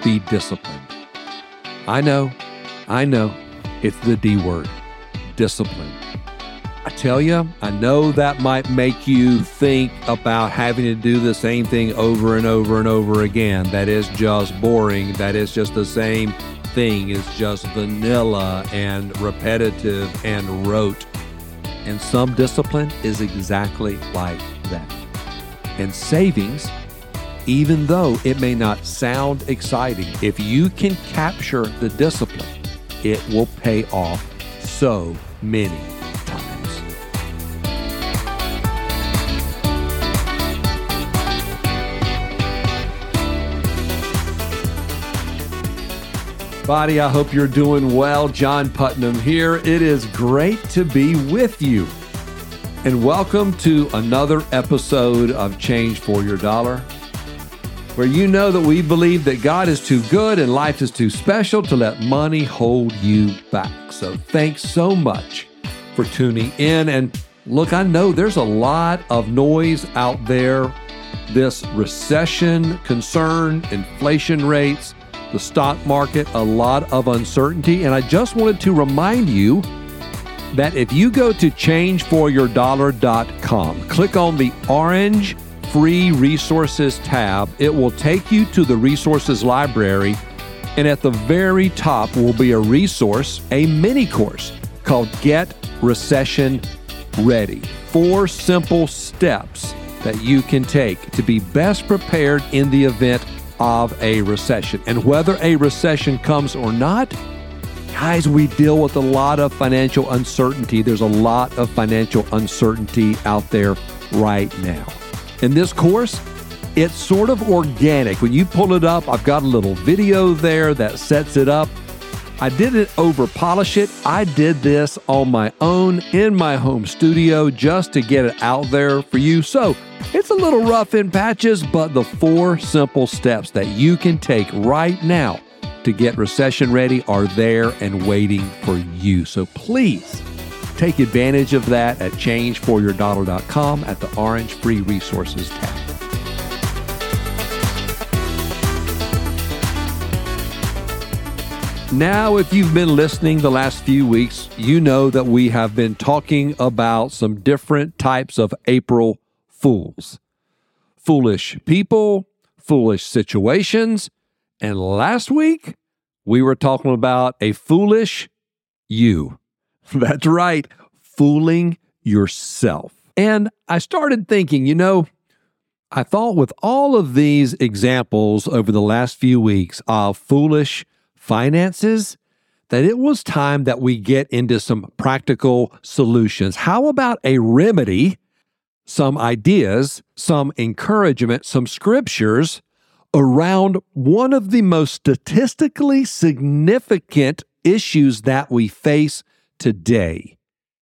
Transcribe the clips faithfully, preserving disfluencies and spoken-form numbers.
be disciplined. I know, I know, it's the D word, discipline. I tell you, I know that might make you think about having to do the same thing over and over and over again. That is just boring. That is just the same thing. It's just vanilla and repetitive and rote. And some discipline is exactly like that. And savings, even though it may not sound exciting, if you can capture the discipline, it will pay off so many times. Buddy, I hope you're doing well. John Putnam here. It is great to be with you. And welcome to another episode of Change for Your Dollar, where you know that we believe that God is too good and life is too special to let money hold you back. So thanks so much for tuning in. And look, I know there's a lot of noise out there. This recession concern, inflation rates, the stock market, a lot of uncertainty. And I just wanted to remind you that if you go to change for your dollar dot com, click on the orange free resources tab, it will take you to the resources library. And at the very top will be a resource, a mini course called Get Recession Ready. Four simple steps that you can take to be best prepared in the event of a recession. And whether a recession comes or not, guys, we deal with a lot of financial uncertainty. There's a lot of financial uncertainty out there right now. In this course, it's sort of organic. When you pull it up, I've got a little video there that sets it up. I didn't over polish it. I did this on my own in my home studio just to get it out there for you. So it's a little rough in patches, but the four simple steps that you can take right now to get recession ready are there and waiting for you. So please take advantage of that at change for your dollar dot com at the orange free resources tab. Now, if you've been listening the last few weeks, you know that we have been talking about some different types of April Fools. Foolish people, foolish situations, and last week, we were talking about a foolish you. That's right, fooling yourself. And I started thinking, you know, I thought with all of these examples over the last few weeks of foolish finances, that it was time that we get into some practical solutions. How about a remedy, some ideas, some encouragement, some scriptures around one of the most statistically significant issues that we face today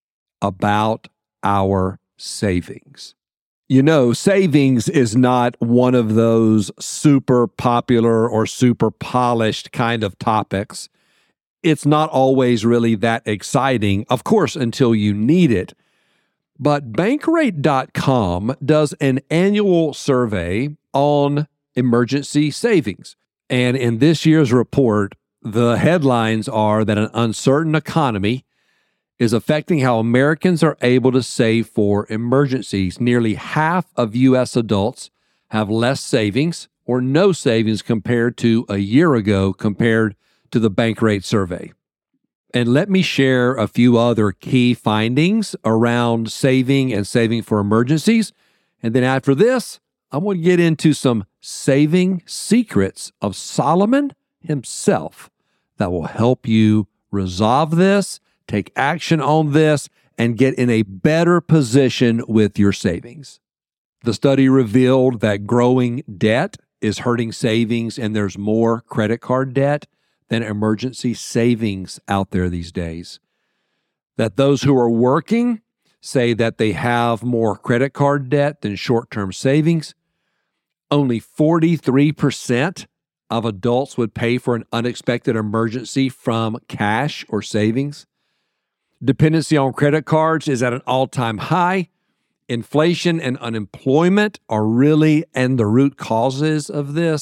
about our savings. You know, savings is not one of those super popular or super polished kind of topics. It's not always really that exciting, of course, until you need it. But Bankrate dot com does an annual survey on emergency savings. And in this year's report, the headlines are that an uncertain economy is affecting how Americans are able to save for emergencies. Nearly half of U S adults have less savings or no savings compared to a year ago compared to the Bankrate survey. And let me share a few other key findings around saving and saving for emergencies. And then after this, I'm going to get into some saving secrets of Solomon himself that will help you resolve this, take action on this, and get in a better position with your savings. The study revealed that growing debt is hurting savings, and there's more credit card debt than emergency savings out there these days. That those who are working say that they have more credit card debt than short-term savings. Only forty-three percent of adults would pay for an unexpected emergency from cash or savings. Dependency on credit cards is at an all-time high. Inflation and unemployment are really and the root causes of this.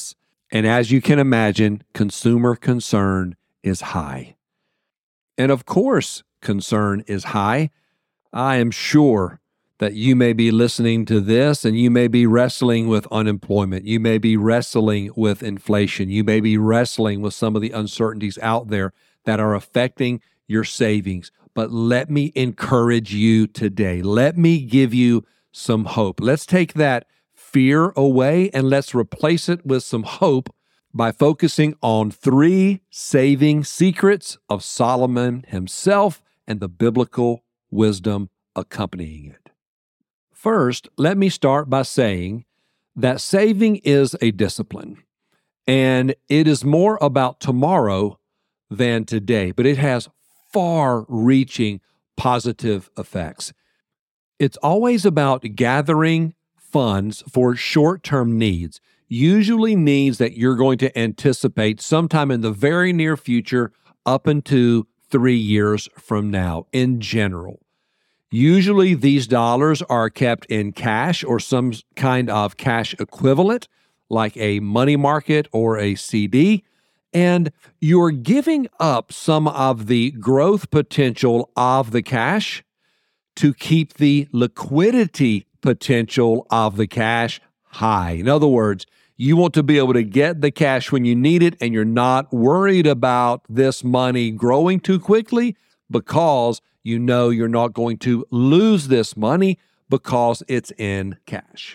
And as you can imagine, consumer concern is high. And of course, concern is high. I am sure that you may be listening to this and you may be wrestling with unemployment. You may be wrestling with inflation. You may be wrestling with some of the uncertainties out there that are affecting your savings. But let me encourage you today. Let me give you some hope. Let's take that fear away and let's replace it with some hope by focusing on three saving secrets of Solomon himself and the biblical wisdom accompanying it. First, let me start by saying that saving is a discipline, and it is more about tomorrow than today, but it has far-reaching positive effects. It's always about gathering funds for short-term needs, usually needs that you're going to anticipate sometime in the very near future up into three years from now in general. Usually these dollars are kept in cash or some kind of cash equivalent, like a money market or a C D, and you're giving up some of the growth potential of the cash to keep the liquidity potential of the cash high. In other words, you want to be able to get the cash when you need it, and you're not worried about this money growing too quickly because you know you're not going to lose this money because it's in cash.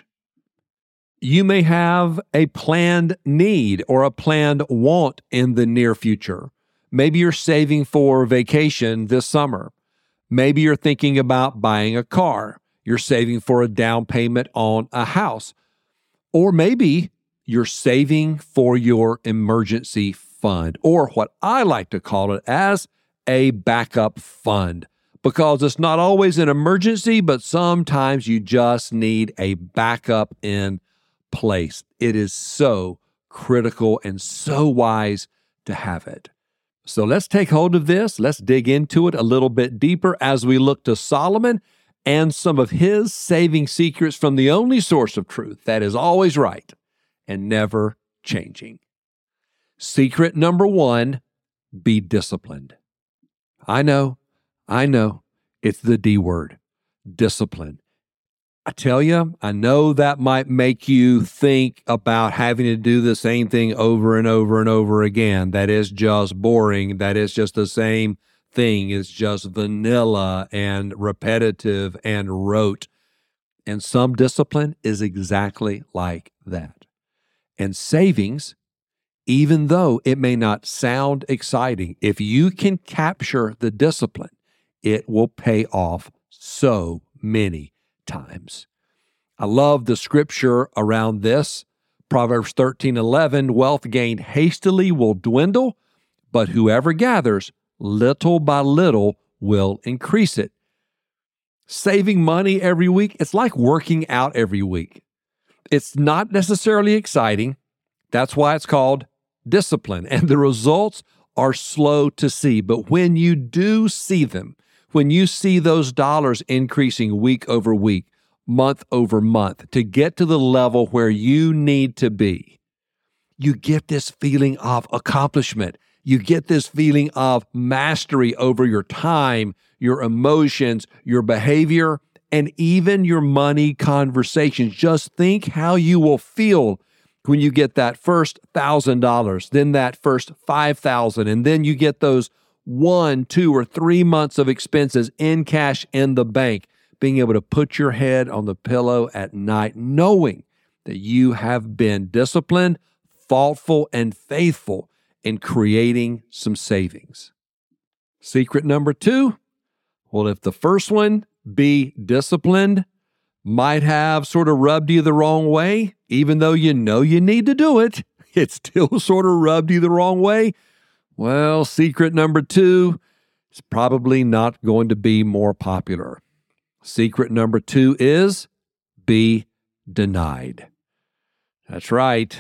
You may have a planned need or a planned want in the near future. Maybe you're saving for vacation this summer. Maybe you're thinking about buying a car. You're saving for a down payment on a house. Or maybe you're saving for your emergency fund, or what I like to call it as a backup fund, because it's not always an emergency, but sometimes you just need a backup in place. It is so critical and so wise to have it. So let's take hold of this. Let's dig into it a little bit deeper as we look to Solomon and some of his saving secrets from the only source of truth that is always right and never changing. Secret number one, be disciplined. I know, I know, it's the D word, discipline. I tell you, I know that might make you think about having to do the same thing over and over and over again. That is just boring. That is just the same thing. It's just vanilla and repetitive and rote. And some discipline is exactly like that. And savings, even though it may not sound exciting, if you can capture the discipline, it will pay off so many times. I love the scripture around this. Proverbs thirteen eleven, wealth gained hastily will dwindle, but whoever gathers little by little will increase it. Saving money every week, it's like working out every week. It's not necessarily exciting. That's why it's called discipline. And the results are slow to see. But when you do see them, when you see those dollars increasing week over week, month over month, to get to the level where you need to be, you get this feeling of accomplishment. You get this feeling of mastery over your time, your emotions, your behavior, and even your money conversations. Just think how you will feel when you get that first one thousand dollars, then that first five thousand dollars, and then you get those one, two, or three months of expenses in cash in the bank, being able to put your head on the pillow at night, knowing that you have been disciplined, thoughtful, and faithful in creating some savings. Secret number two, well, if the first one, be disciplined, might have sort of rubbed you the wrong way, even though you know you need to do it, it still sort of rubbed you the wrong way. Well, secret number two is probably not going to be more popular. Secret number two is be denied. That's right.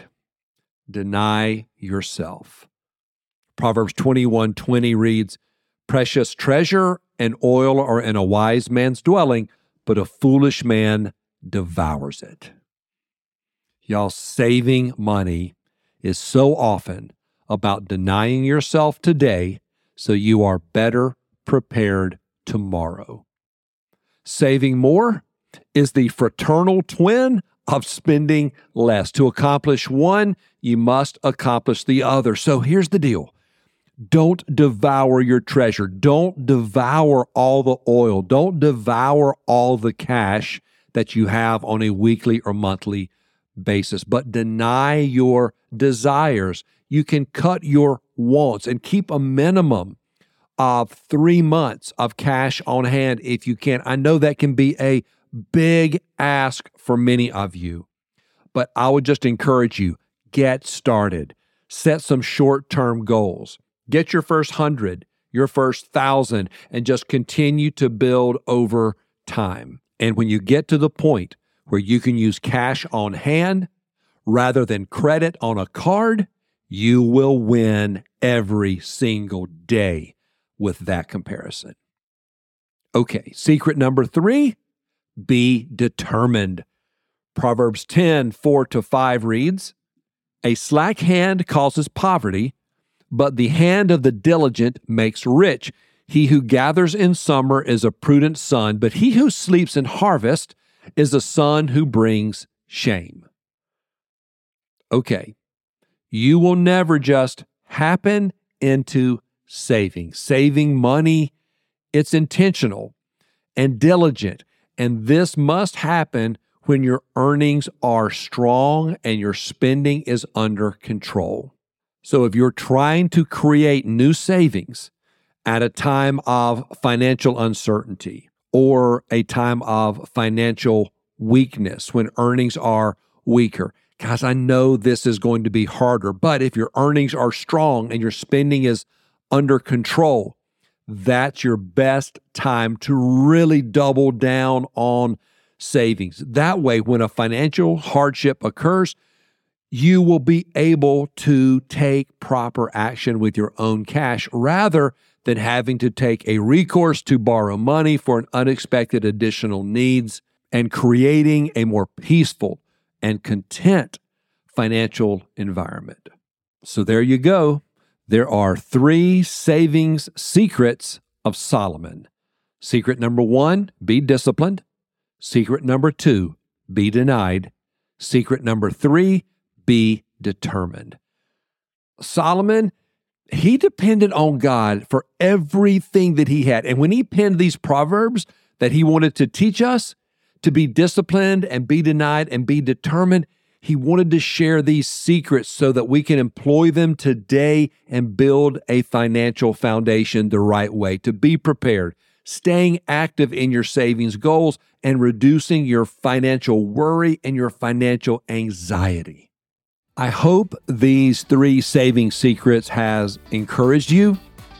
Deny yourself. Proverbs twenty-one twenty reads, precious treasure and oil are in a wise man's dwelling, but a foolish man devours it. Y'all, saving money is so often about denying yourself today so you are better prepared tomorrow. Saving more is the fraternal twin of spending less. To accomplish one, you must accomplish the other. So here's the deal. Don't devour your treasure. Don't devour all the oil. Don't devour all the cash that you have on a weekly or monthly basis, but deny your desires. You can cut your wants and keep a minimum of three months of cash on hand if you can. I know that can be a big ask for many of you, but I would just encourage you, get started. Set some short-term goals. Get your first hundred, your first thousand, and just continue to build over time. And when you get to the point where you can use cash on hand rather than credit on a card, you will win every single day with that comparison. Okay, secret number three, be determined. Proverbs ten, four to five reads, "A slack hand causes poverty, but the hand of the diligent makes rich. He who gathers in summer is a prudent son, but he who sleeps in harvest is a son who brings shame." Okay, you will never just happen into saving. Saving money, it's intentional and diligent, and this must happen when your earnings are strong and your spending is under control. So if you're trying to create new savings at a time of financial uncertainty or a time of financial weakness when earnings are weaker, guys, I know this is going to be harder, but if your earnings are strong and your spending is under control, that's your best time to really double down on savings. That way, when a financial hardship occurs, you will be able to take proper action with your own cash rather than having to take a recourse to borrow money for an unexpected additional needs, and creating a more peaceful and content financial environment. So there you go. There are three savings secrets of Solomon. Secret number one, be disciplined. Secret number two, be denied. Secret number three, be determined. Solomon, he depended on God for everything that he had. And when he penned these proverbs that he wanted to teach us to be disciplined and be denied and be determined, he wanted to share these secrets so that we can employ them today and build a financial foundation the right way, to be prepared, staying active in your savings goals, and reducing your financial worry and your financial anxiety. I hope these three saving secrets has encouraged you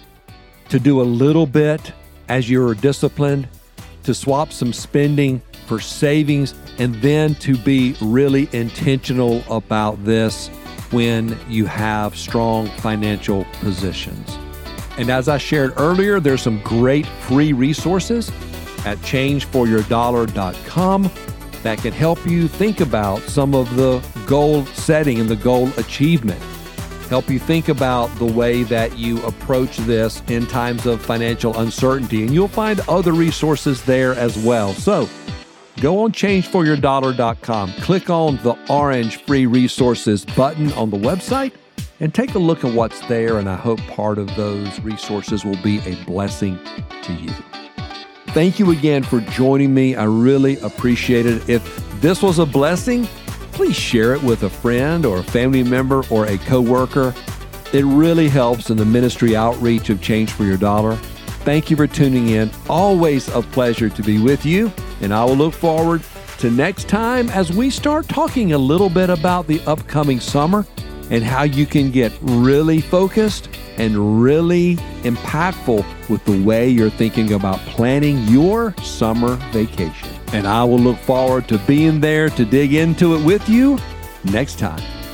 to do a little bit as you're disciplined, to swap some spending for savings, and then to be really intentional about this when you have strong financial positions. And as I shared earlier, there's some great free resources at change for your dollar dot com that can help you think about some of the goal setting and the goal achievement. Help you think about the way that you approach this in times of financial uncertainty. And you'll find other resources there as well. So go on change for your dollar dot com, click on the orange free resources button on the website, and take a look at what's there. And I hope part of those resources will be a blessing to you. Thank you again for joining me. I really appreciate it. If this was a blessing, please share it with a friend or a family member or a coworker. It really helps in the ministry outreach of Change for Your Dollar. Thank you for tuning in. Always a pleasure to be with you. And I will look forward to next time as we start talking a little bit about the upcoming summer and how you can get really focused and really impactful with the way you're thinking about planning your summer vacation. And I will look forward to being there to dig into it with you next time.